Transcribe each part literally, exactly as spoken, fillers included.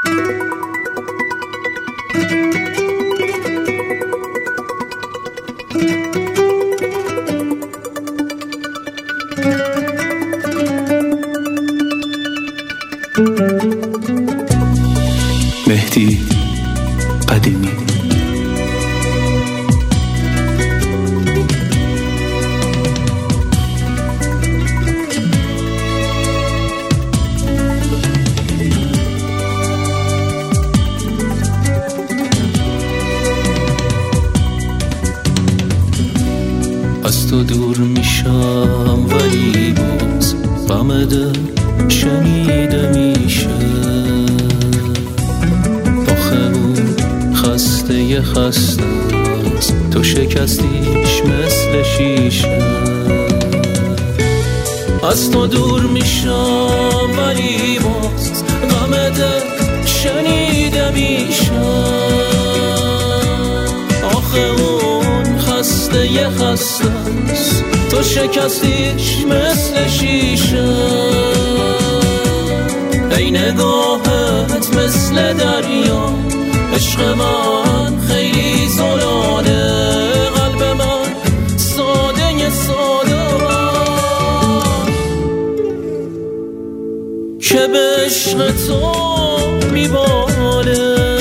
مهدی قدیمی. از تو دور میشم ولی باز غم دل شنیده میشه. آخه اون خسته ی خسته است، تو شکستیش مثل شیشه. از تو دور میشم ولی باز غم دل شنیده میشه. آخه اون خسته ی خسته است، تو شکستیش مثل شیشه. ای نگاهت مثل دریا، عشق من خیلی زلاله. قلب من ساده ی ساده که به عشق تو میباله.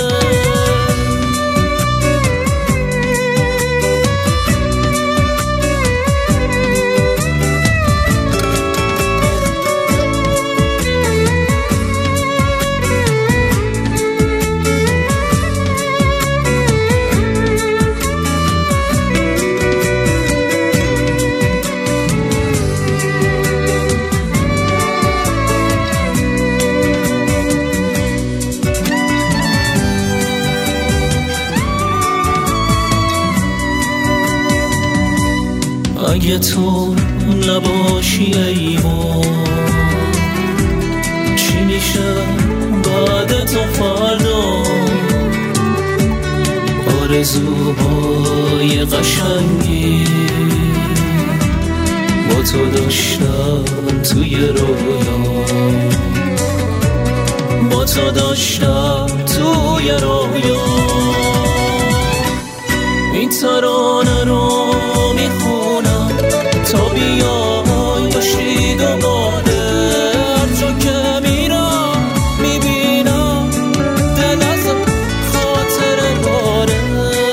اگه تو نباشی ای ما، چی میشه بعد تو فردا؟ آرزوهای قشنگی با تو داشتم توی رویا، با تو داشتم توی رویا. این ترانه رو میخونم تا بیای باشی دوباره. هر جا که میرم میبینم دل از خاطر باره.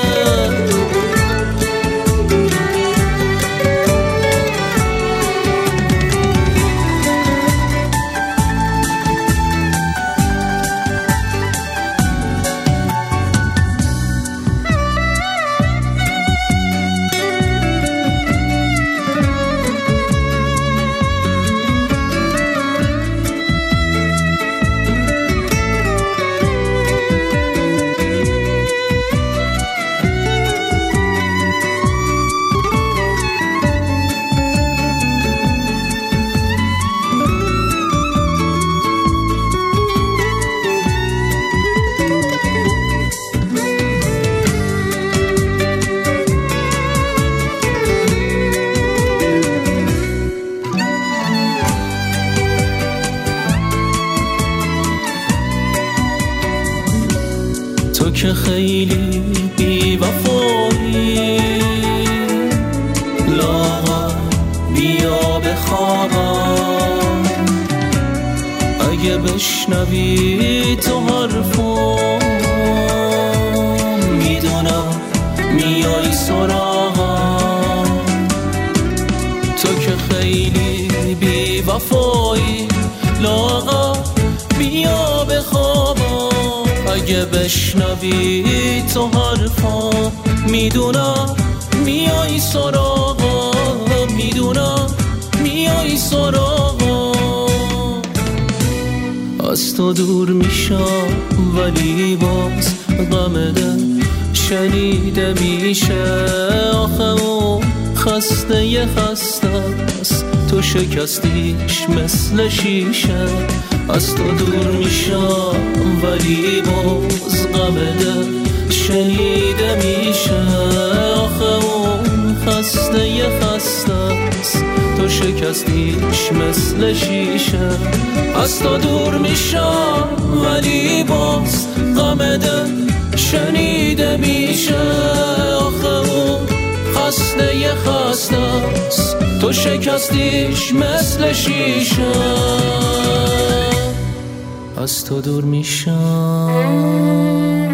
تو که خیلی بی وفایی، لاغر بیا بخوابم. اگه بشنوی تو حرفم، میدونم میای سراغم. تو که خیلی بی وفایی، لاغر بیا بخوابم. اگه بشنوی تو حرفا، میدونم میای سراغم، میدونم میای سراغم. از تو دور میشم ولی باز غم دل شنیده میشه. آخه اون خسته ی خسته است، تو شکستیش مثل شیشه. از تو دور میشم ولی باز غم دل شنیده میشه. آخه اون خسته ی خسته است، تو شکستیش مثل شیشه. از تو دور میشم ولی باز غم دل شنیده میشه. آخه اون خسته یه خسته است، تو شکستیش مثل شیشه. از تو دور میشم